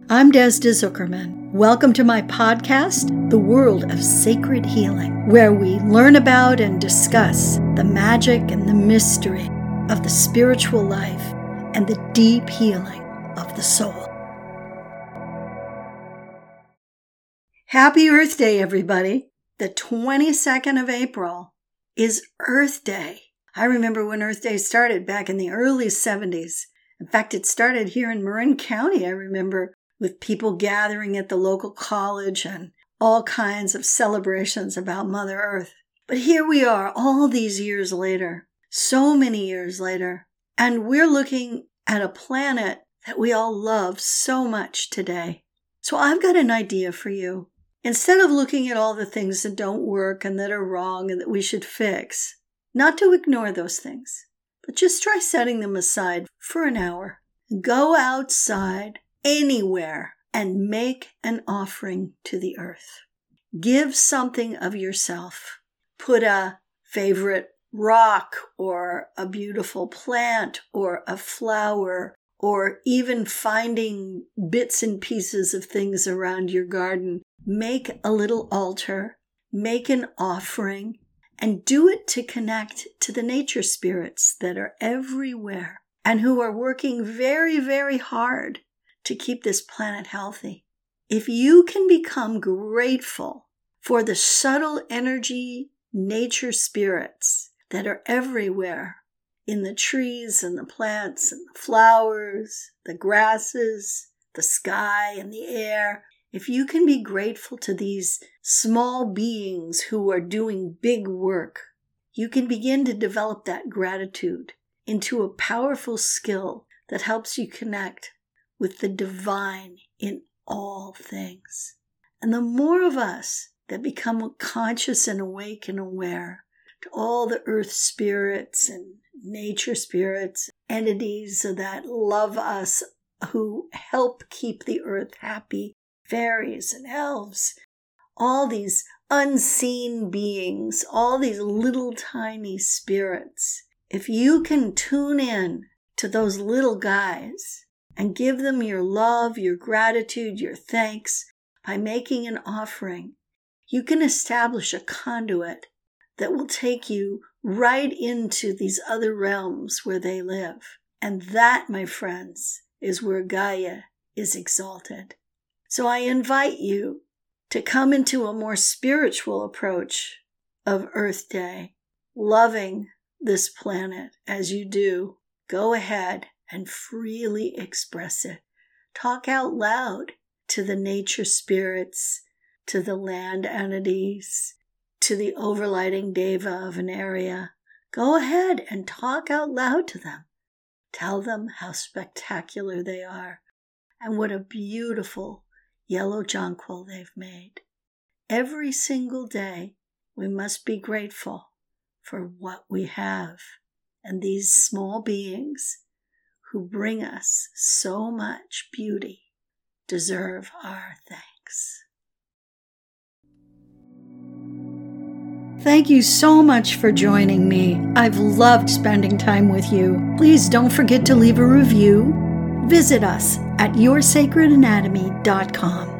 I'm Desda Zuckerman. Welcome to my podcast, The World of Sacred Healing, where we learn about and discuss the magic and the mystery of the spiritual life and the deep healing of the soul. Happy Earth Day, everybody. The 22nd of April is Earth Day. I remember when Earth Day started back in the early 70s. In fact, it started here in Marin County, I remember, with people gathering at the local college and all kinds of celebrations about Mother Earth. But here we are all these years later, so many years later, and we're looking at a planet that we all love so much today. So I've got an idea for you. Instead of looking at all the things that don't work and that are wrong and that we should fix, not to ignore those things, but just try setting them aside for an hour. Go outside anywhere and make an offering to the earth. Give something of yourself. Put a favorite rock or a beautiful plant or a flower, or even finding bits and pieces of things around your garden. Make a little altar, make an offering, and do it to connect to the nature spirits that are everywhere and who are working very, very hard to keep this planet healthy. If you can become grateful for the subtle energy nature spirits that are everywhere in the trees and the plants and the flowers, the grasses, the sky and the air, if you can be grateful to these small beings who are doing big work, you can begin to develop that gratitude into a powerful skill that helps you connect with the divine in all things. And the more of us that become conscious and awake and aware to all the earth spirits and nature spirits, entities that love us, who help keep the earth happy, fairies and elves, all these unseen beings, all these little tiny spirits, if you can tune in to those little guys and give them your love, your gratitude, your thanks by making an offering, you can establish a conduit that will take you right into these other realms where they live. And that, my friends, is where Gaia is exalted. So I invite you to come into a more spiritual approach of Earth Day, loving this planet as you do. Go ahead and freely express it. Talk out loud to the nature spirits, to the land entities, to the overlighting deva of an area. Go ahead and talk out loud to them. Tell them how spectacular they are and what a beautiful yellow jonquil they've made. Every single day, we must be grateful for what we have. And these small beings who bring us so much beauty deserve our thanks. Thank you so much for joining me. I've loved spending time with you. Please don't forget to leave a review. Visit us at yoursacredanatomy.com.